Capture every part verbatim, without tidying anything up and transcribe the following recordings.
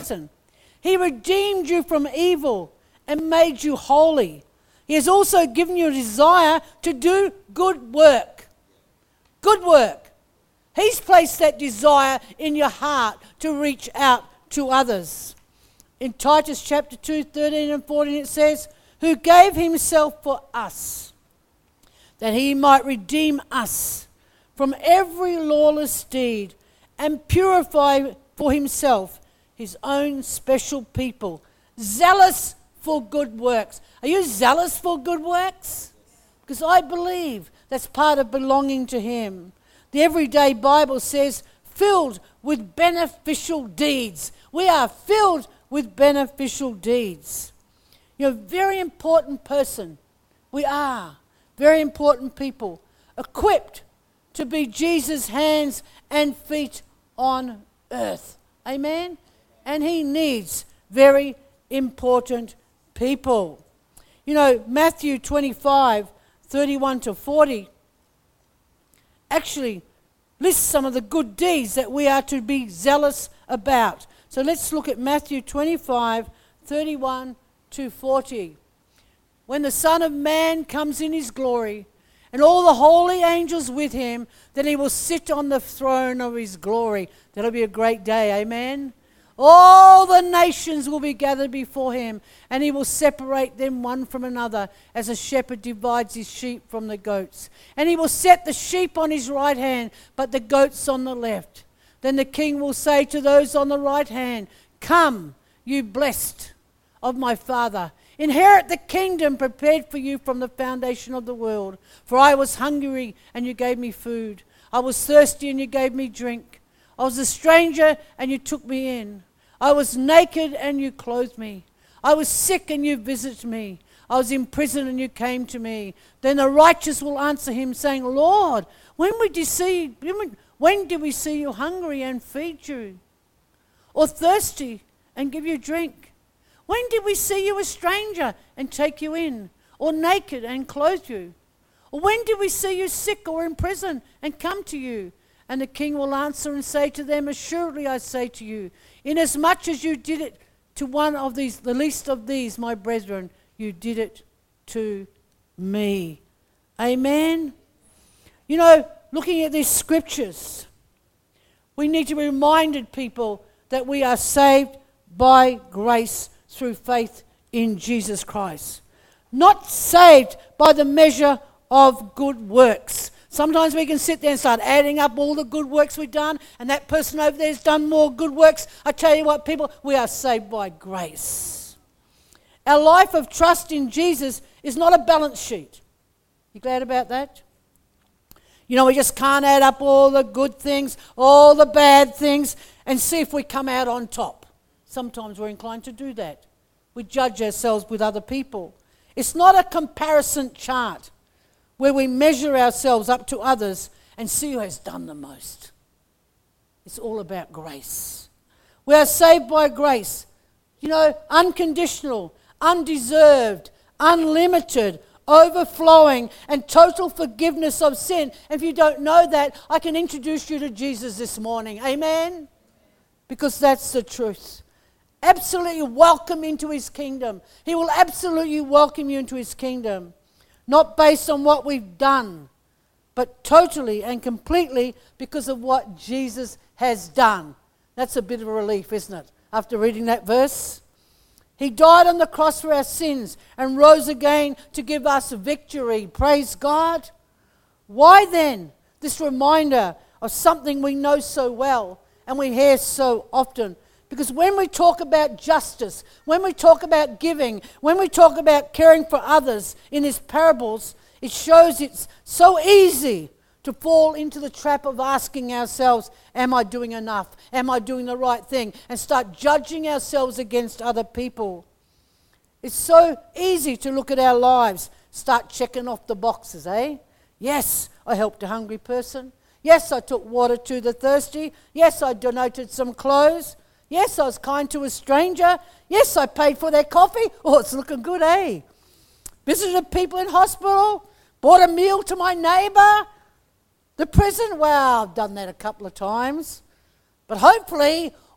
person. He redeemed you from evil and made you holy. He has also given you a desire to do good work. Good work. He's placed that desire in your heart to reach out to others. In Titus chapter two, thirteen and fourteen it says, who gave himself for us, that he might redeem us from every lawless deed and purify for himself his own special people, zealous for good works. Are you zealous for good works? Because I believe that's part of belonging to him. The Everyday Bible says, filled with beneficial deeds. We are filled with beneficial deeds. You're a very important person. We are very important people, equipped to be Jesus' hands and feet on earth. Amen? And he needs very important people. You know, Matthew twenty-five, thirty-one to forty actually lists some of the good deeds that we are to be zealous about. So let's look at Matthew twenty-five, thirty-one to forty. When the Son of Man comes in his glory, and all the holy angels with him, then he will sit on the throne of his glory. That'll be a great day, amen? All the nations will be gathered before him, and he will separate them one from another, as a shepherd divides his sheep from the goats. And he will set the sheep on his right hand, but the goats on the left. Then the king will say to those on the right hand, come, you blessed of my Father, inherit the kingdom prepared for you from the foundation of the world. For I was hungry, and you gave me food. I was thirsty, and you gave me drink. I was a stranger, and you took me in. I was naked, and you clothed me. I was sick, and you visited me. I was in prison, and you came to me. Then the righteous will answer him, saying, Lord, when did we see, when did we see you hungry and feed you? Or thirsty and give you drink? When did we see you a stranger and take you in? Or naked and clothe you? Or when did we see you sick or in prison and come to you? And the king will answer and say to them, assuredly I say to you, inasmuch as you did it to one of these, the least of these, my brethren, you did it to me. Amen? You know, looking at these scriptures, we need to be reminded, people, that we are saved by grace through faith in Jesus Christ. Not saved by the measure of good works. Sometimes we can sit there and start adding up all the good works we've done, and that person over there has done more good works. I tell you what, people, we are saved by grace. Our life of trust in Jesus is not a balance sheet. You glad about that? You know, we just can't add up all the good things, all the bad things, and see if we come out on top. Sometimes we're inclined to do that. We judge ourselves with other people. It's not a comparison chart where we measure ourselves up to others and see who has done the most. It's all about grace. We are saved by grace. You know, unconditional, undeserved, unlimited, overflowing, and total forgiveness of sin. If you don't know that, I can introduce you to Jesus this morning. Amen? Because that's the truth. Absolutely welcome into his kingdom. He will absolutely welcome you into his kingdom. Not based on what we've done, but totally and completely because of what Jesus has done. That's a bit of a relief, isn't it? After reading that verse. He died on the cross for our sins and rose again to give us victory. Praise God. Why then this reminder of something we know so well and we hear so often? Because when we talk about justice, when we talk about giving, when we talk about caring for others in these parables, it shows it's so easy to fall into the trap of asking ourselves, am I doing enough? Am I doing the right thing? And start judging ourselves against other people. It's so easy to look at our lives, start checking off the boxes, eh? Yes, I helped a hungry person. Yes, I took water to the thirsty. Yes, I donated some clothes. Yes, I was kind to a stranger. Yes, I paid for their coffee. Oh, it's looking good, eh? Visited people in hospital. Bought a meal to my neighbour. The prison, well, I've done that a couple of times. But hopefully,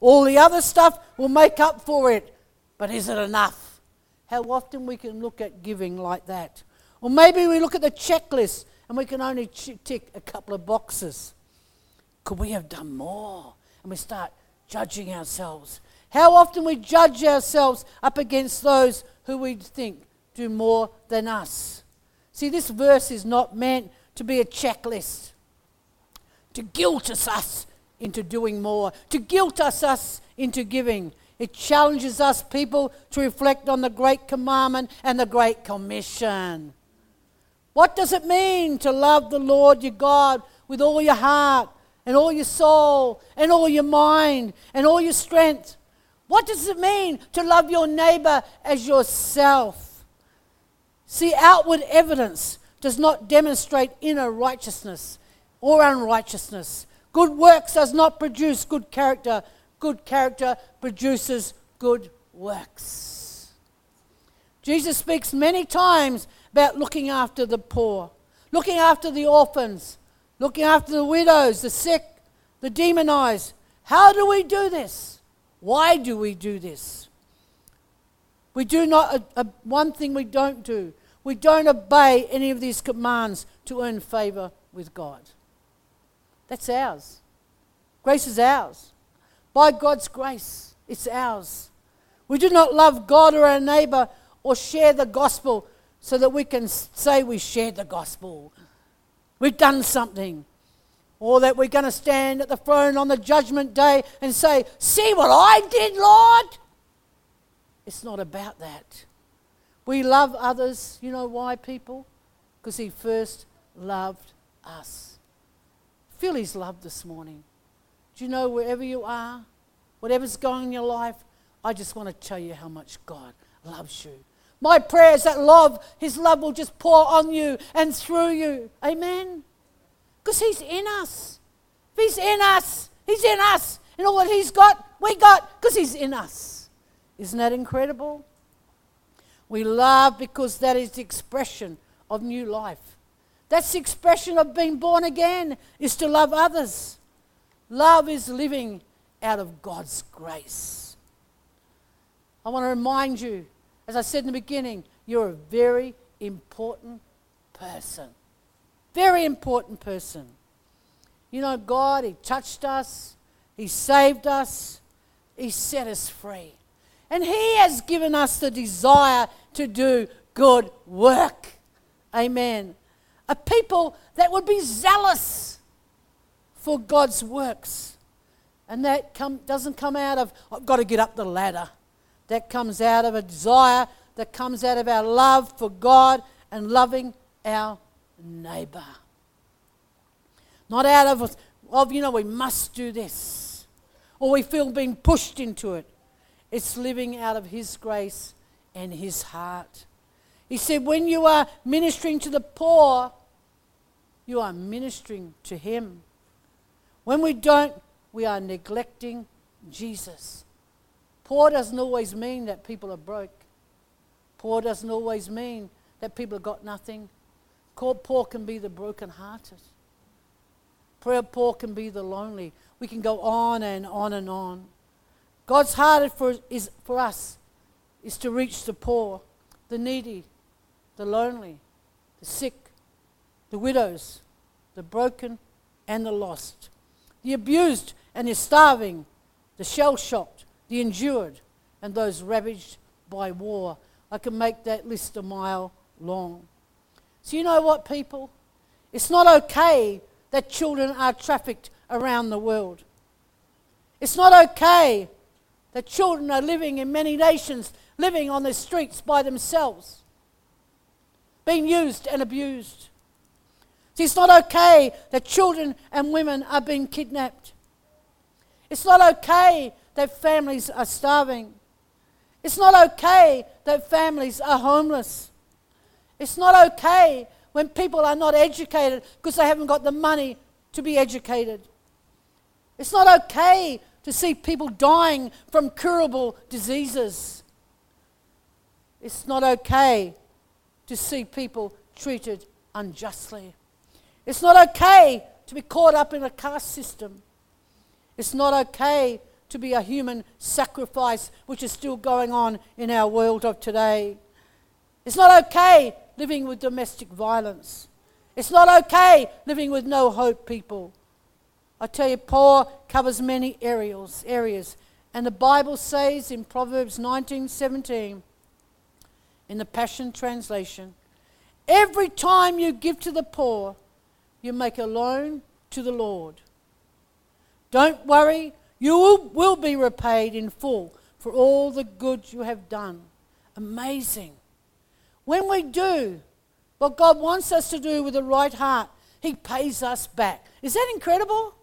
All the other stuff will make up for it. But is it enough? How often we can look at giving like that. Or maybe we look at the checklist and we can only ch- tick a couple of boxes. Could we have done more? And we start judging ourselves. How often we judge ourselves up against those who we think do more than us. See, this verse is not meant to be a checklist, to guilt us, us into doing more, to guilt us, us into giving. It challenges us people to reflect on the Great Commandment and the Great Commission. What does it mean to love the Lord your God with all your heart and all your soul and all your mind and all your strength? What does it mean to love your neighbor as yourself? See, outward evidence does not demonstrate inner righteousness or unrighteousness. Good works does not produce good character. Good character produces good works. Jesus speaks many times about looking after the poor, looking after the orphans, looking after the widows, the sick, the demonized. How do we do this? Why do we do this? We do not, uh, uh, one thing we don't do, we don't obey any of these commands to earn favor with God. That's ours. Grace is ours. By God's grace, it's ours. We do not love God or our neighbor or share the gospel so that we can say we shared the gospel. We've done something. Or that we're going to stand at the throne on the judgment day and say, see what I did, Lord? It's not about that. We love others. You know why, people? Because he first loved us. Feel his love this morning. Do you know, wherever you are, whatever's going on in your life, I just want to tell you how much God loves you. My prayer is that love, his love will just pour on you and through you. Amen? Because he's in us. If he's in us, he's in us. And all that he's got, we got because he's in us. Isn't that incredible? We love because that is the expression of new life. That's the expression of being born again, is to love others. Love is living out of God's grace. I want to remind you, as I said in the beginning, you're a very important person. Very important person. You know, God, he touched us. He saved us. He set us free. And he has given us the desire to do good work. Amen. A people that would be zealous for God's works. And that come, doesn't come out of, I've got to get up the ladder. That comes out of a desire, that comes out of our love for God and loving our neighbor. Not out of, of, you know, we must do this. Or we feel being pushed into it. It's living out of his grace and his heart. He said, when you are ministering to the poor, you are ministering to him. When we don't, we are neglecting Jesus. Poor doesn't always mean that people are broke. Poor doesn't always mean that people have got nothing. Poor can be the brokenhearted. Poor can be the lonely. We can go on and on and on. God's heart for, is, for us is to reach the poor, the needy, the lonely, the sick, the widows, the broken and the lost, the abused and the starving, the shell-shocked, the endured, and those ravaged by war. I can make that list a mile long. So you know what, people? It's not okay that children are trafficked around the world. It's not okay that children are living in many nations, living on the streets by themselves, being used and abused. See, it's not okay that children and women are being kidnapped. It's not okay that families are starving. It's not okay that families are homeless. It's not okay when people are not educated because they haven't got the money to be educated. It's not okay to see people dying from curable diseases. It's not okay to see people treated unjustly. It's not okay to be caught up in a caste system. It's not okay to be a human sacrifice, which is still going on in our world of today. It's not okay living with domestic violence. It's not okay living with no hope, people. I tell you, poor covers many areas, areas. And the Bible says in Proverbs nineteen seventeen, in the Passion Translation, every time you give to the poor, you make a loan to the Lord. Don't worry, you will, will be repaid in full for all the good you have done. Amazing. When we do what God wants us to do with the right heart, He pays us back. Is that incredible?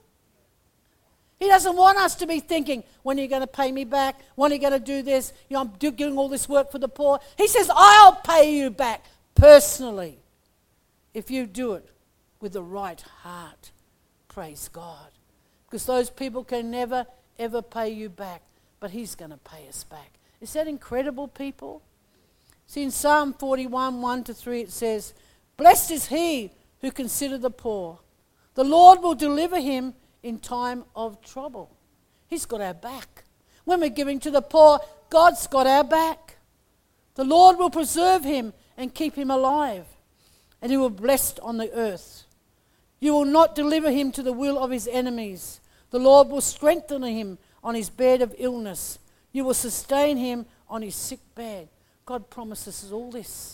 He doesn't want us to be thinking, when are you going to pay me back? When are you going to do this? You know, I'm doing all this work for the poor. He says, I'll pay you back personally if you do it with the right heart. Praise God. Because those people can never, ever pay you back, but He's going to pay us back. Is that incredible, people? See, in Psalm forty-one, one to three, it says, blessed is he who considers the poor. The Lord will deliver him in time of trouble. He's got our back. When we're giving to the poor, God's got our back. The Lord will preserve him and keep him alive, and he will be blessed on the earth. You will not deliver him to the will of his enemies. The Lord will strengthen him on his bed of illness. You will sustain him on his sick bed. God promises us all this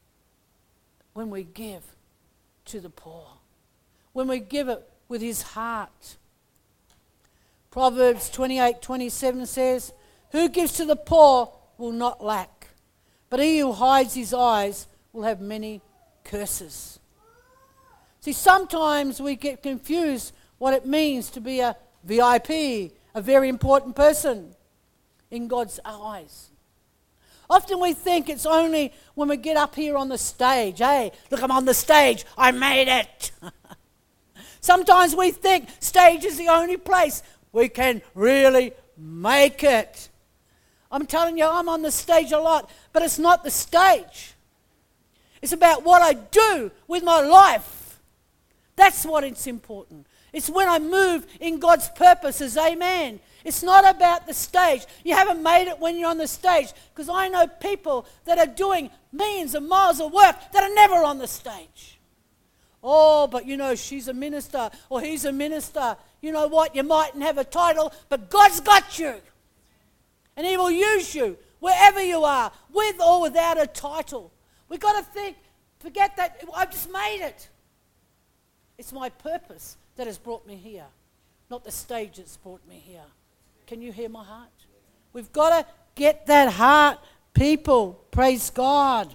when we give to the poor, when we give it with his heart. Proverbs twenty-eight twenty-seven says, who gives to the poor will not lack, but he who hides his eyes will have many curses. See, sometimes we get confused what it means to be a V I P, a very important person in God's eyes. Often we think it's only when we get up here on the stage. Hey, look, I'm on the stage. I made it. Sometimes we think stage is the only place we can really make it. I'm telling you, I'm on the stage a lot, but it's not the stage. It's about what I do with my life. That's what it's important. It's when I move in God's purposes, amen. It's not about the stage. You haven't made it when you're on the stage, because I know people that are doing millions of miles of work that are never on the stage. Oh, but you know, she's a minister or he's a minister. You know what? You mightn't have a title, but God's got you. And he will use you wherever you are, with or without a title. We've got to think, forget that, I've just made it. It's my purpose that has brought me here, not the stage that's brought me here. Can you hear my heart? We've got to get that heart, people. Praise God.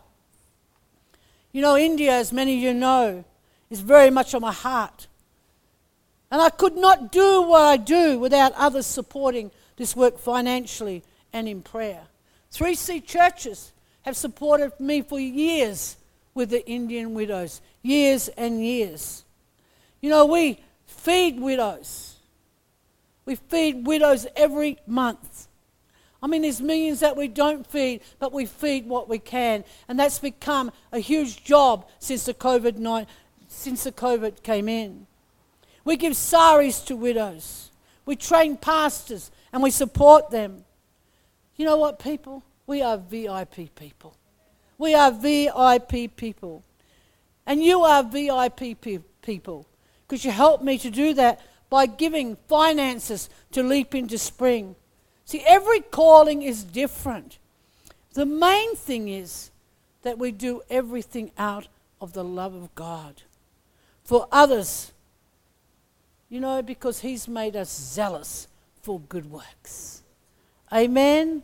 You know, India, as many of you know, is very much on my heart. And I could not do what I do without others supporting this work financially and in prayer. three C churches have supported me for years with the Indian widows. Years and years. You know, we feed widows. We feed widows every month. I mean, there's millions that we don't feed, but we feed what we can. And that's become a huge job since the COVID nineteen, since the COVID came in. We give saris to widows. We train pastors and we support them. You know what, people? We are V I P people. We are V I P people. And you are V I P pe- people because you helped me to do that by giving finances to Leap Into Spring. See, every calling is different. The main thing is that we do everything out of the love of God for others, you know, because he's made us zealous for good works. Amen?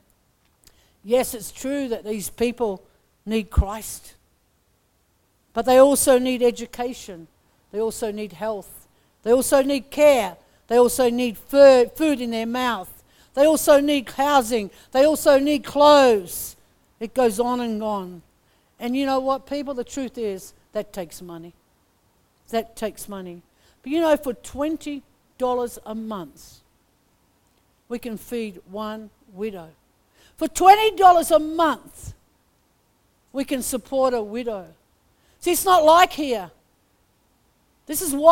Yes, it's true that these people need Christ, but they also need education. They also need health. They also need care. They also need food in their mouth. They also need housing. They also need clothes. It goes on and on. And you know what, people? The truth is, that takes money. That takes money. But you know, for twenty dollars a month, we can feed one widow. For twenty dollars a month, we can support a widow. See, it's not like here. This is why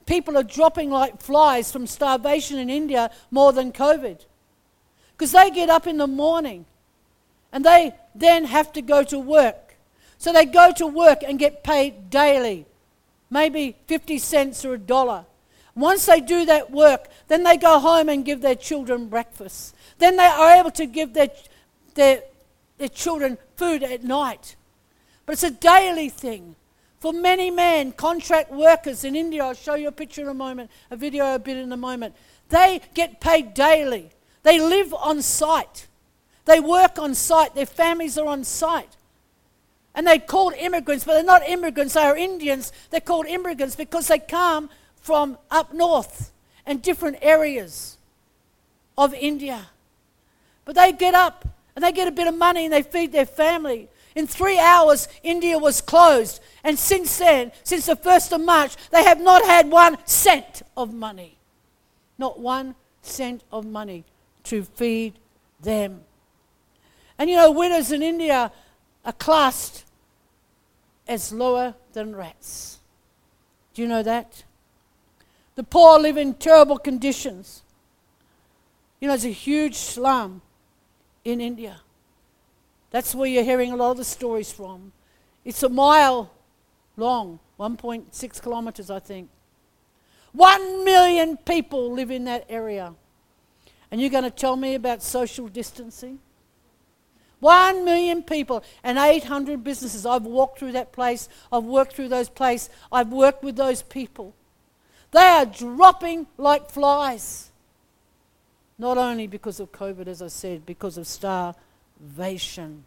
people are dropping like flies from starvation in India more than COVID. Because they get up in the morning and they then have to go to work. So they go to work and get paid daily, maybe fifty cents or a dollar. Once they do that work, then they go home and give their children breakfast. Then they are able to give their, their, their children food at night. But it's a daily thing. For many men, contract workers in India, I'll show you a picture in a moment, a video a bit in a moment, they get paid daily. They live on site. They work on site. Their families are on site. And they're called immigrants, but they're not immigrants, they are Indians. They're called immigrants because they come from up north and different areas of India. But they get up and they get a bit of money and they feed their family. In three hours, India was closed. And since then, since the first of March, they have not had one cent of money. Not one cent of money to feed them. And you know, widows in India are classed as lower than rats. Do you know that? The poor live in terrible conditions. You know, it's a huge slum in India. That's where you're hearing a lot of the stories from. It's a mile long, one point six kilometers, I think. One million people live in that area. And you're going to tell me about social distancing? One million people and eight hundred businesses. I've walked through that place. I've worked through those places. I've worked with those people. They are dropping like flies. Not only because of COVID, as I said, because of starvation.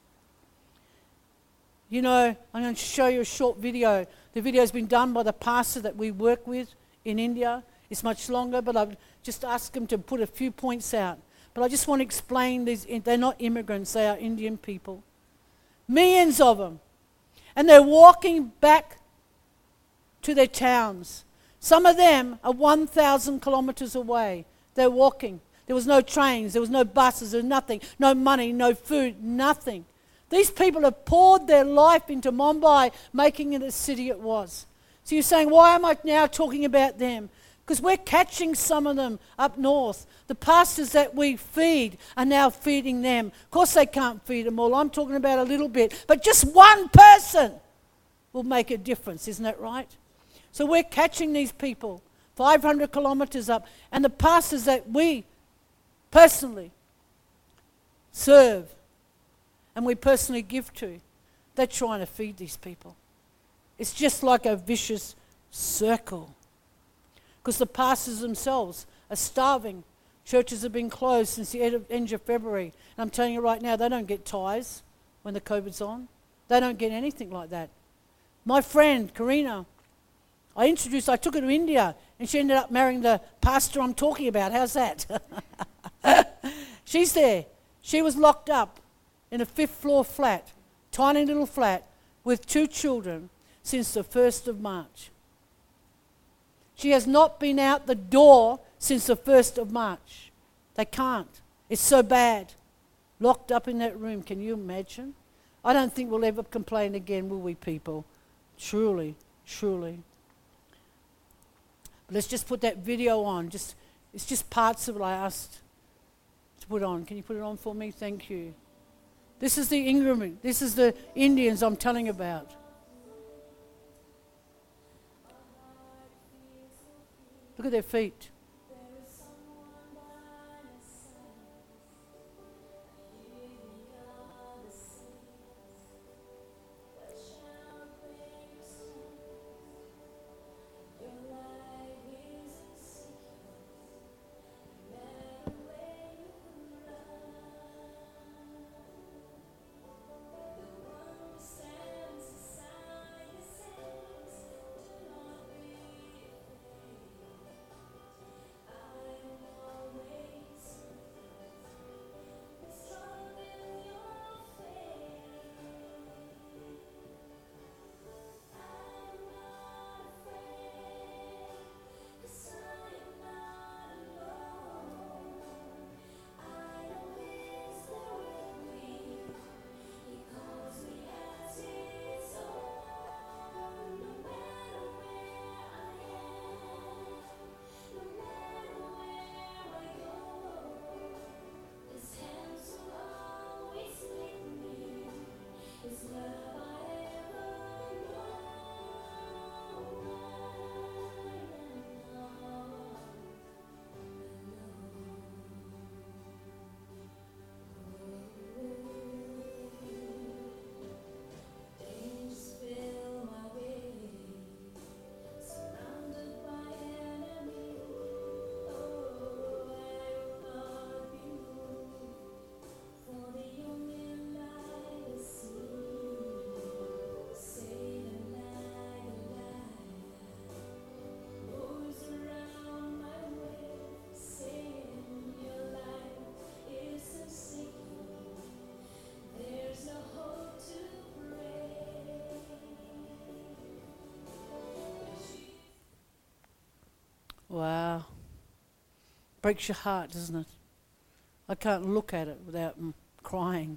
You know, I'm going to show you a short video. The video has been done by the pastor that we work with in India. It's much longer, but I've just asked him to put a few points out. But I just want to explain these. They're not immigrants, they are Indian people. Millions of them. And they're walking back to their towns. Some of them are one thousand kilometers away. They're walking. There was no trains, there was no buses, there was nothing. No money, no food, nothing. These people have poured their life into Mumbai, making it the city it was. So you're saying, why am I now talking about them? Because we're catching some of them up north. The pastors that we feed are now feeding them. Of course they can't feed them all. I'm talking about a little bit. But just one person will make a difference, isn't that right? So we're catching these people five hundred kilometers up. And the pastors that we personally serve and we personally give to, they're trying to feed these people. It's just like a vicious circle. Because the pastors themselves are starving. Churches have been closed since the end of, end of February. And I'm telling you right now, they don't get tithes when the COVID's on. They don't get anything like that. My friend, Karina, I introduced, I took her to India, and she ended up marrying the pastor I'm talking about. How's that? She's there. She was locked up in a fifth floor flat, tiny little flat, with two children since the first of March. She has not been out the door since the first of March. They can't. It's so bad. Locked up in that room. Can you imagine? I don't think we'll ever complain again, will we, people? Truly, truly. But let's just put that video on. Just, it's just parts of it I asked to put on. Can you put it on for me? Thank you. This is the Ingram. This is the Indians I'm telling about. Look at their feet. Breaks your heart, doesn't it? I can't look at it without m- crying.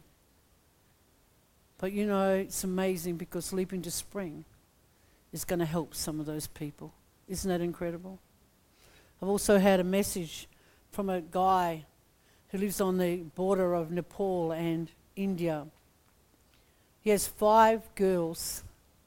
But you know, it's amazing because Leaping to Spring is going to help some of those people. Isn't that incredible? I've also had a message from a guy who lives on the border of Nepal and India. He has five girls.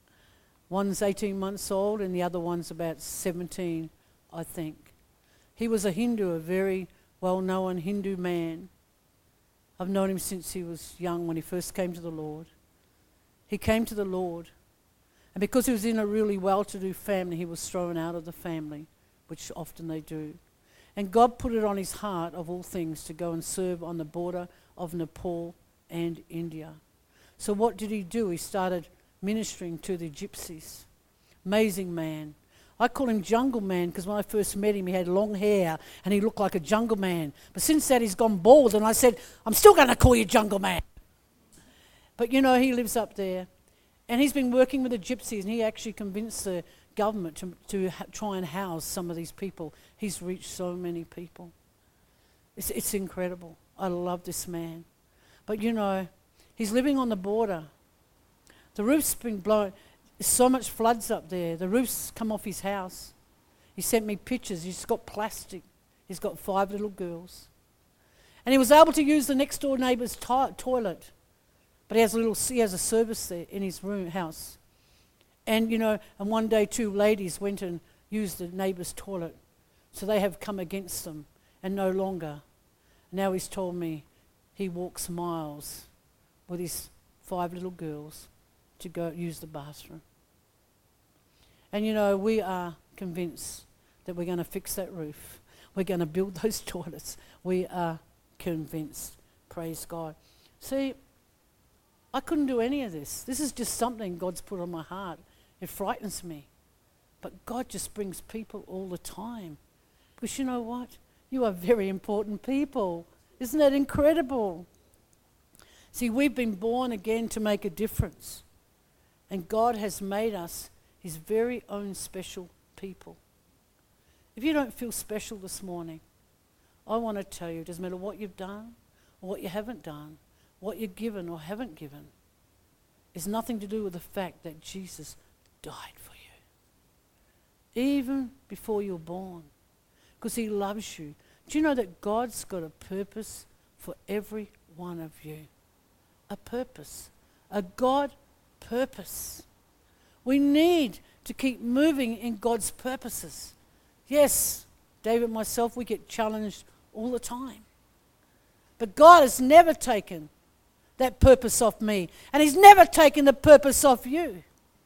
One's eighteen months old and the other one's about seventeen, I think. He was a Hindu, a very well-known Hindu man. I've known him since he was young, when he first came to the Lord. He came to the Lord, and because he was in a really well-to-do family, he was thrown out of the family, which often they do. And God put it on his heart, of all things, to go and serve on the border of Nepal and India. So what did he do? He started ministering to the gypsies. Amazing man. I call him Jungle Man because when I first met him, he had long hair and he looked like a jungle man. But since that, he's gone bald, and I said, I'm still going to call you Jungle Man. But you know, he lives up there, and he's been working with the gypsies, and he actually convinced the government to, to ha- try and house some of these people. He's reached so many people. It's, it's incredible. I love this man. But you know, he's living on the border. The roof's been blown. There's so much floods up there. The roof's come off his house. He sent me pictures. He's got plastic. He's got five little girls. And he was able to use the next door neighbour's to- toilet. But he has a little, he has a service there in his room house. And you know, and one day two ladies went and used the neighbour's toilet. So they have come against them, and no longer. Now he's told me he walks miles with his five little girls to go use the bathroom. And you know, we are convinced that we're going to fix that roof. We're going to build those toilets. We are convinced. Praise God. See, I couldn't do any of this. This is just something God's put on my heart. It frightens me. But God just brings people all the time. Because you know what? You are very important people. Isn't that incredible? See, we've been born again to make a difference. And God has made us his very own special people. If you don't feel special this morning, I want to tell you, it doesn't matter what you've done or what you haven't done, what you've given or haven't given, it's nothing to do with the fact that Jesus died for you. Even before you're born. Because he loves you. Do you know that God's got a purpose for every one of you? A purpose. A God purpose. We need to keep moving in God's purposes. Yes, David and myself, we get challenged all the time. But God has never taken that purpose off me. And he's never taken the purpose off you.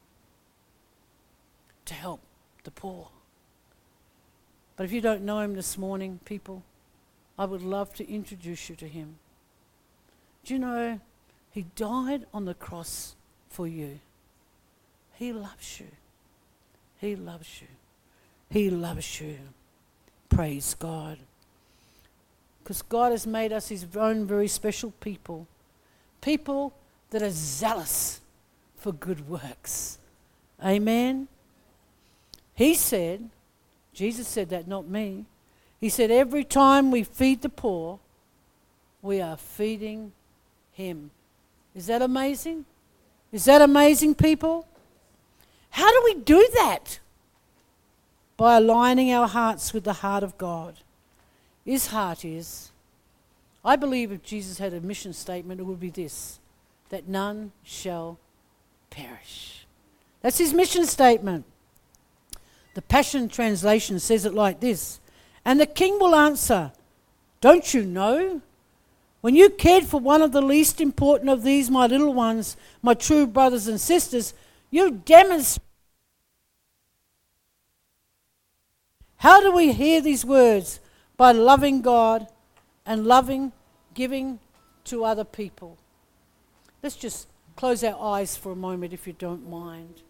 To help the poor. But if you don't know him this morning, people, I would love to introduce you to him. Do you know, he died on the cross for you. He loves you. He loves you. He loves you. Praise God. Because God has made us his own very special people. People that are zealous for good works. Amen. He said, Jesus said that, not me. He said every time we feed the poor, we are feeding him. Is that amazing? Is that amazing, people? How do we do that? By aligning our hearts with the heart of God. His heart is, I believe if Jesus had a mission statement, it would be this, that none shall perish. That's his mission statement. The Passion Translation says it like this, and the king will answer, don't you know? When you cared for one of the least important of these, my little ones, my true brothers and sisters, you demonstrate. How do we hear these words? By loving God and loving, giving to other people. Let's just close our eyes for a moment if you don't mind.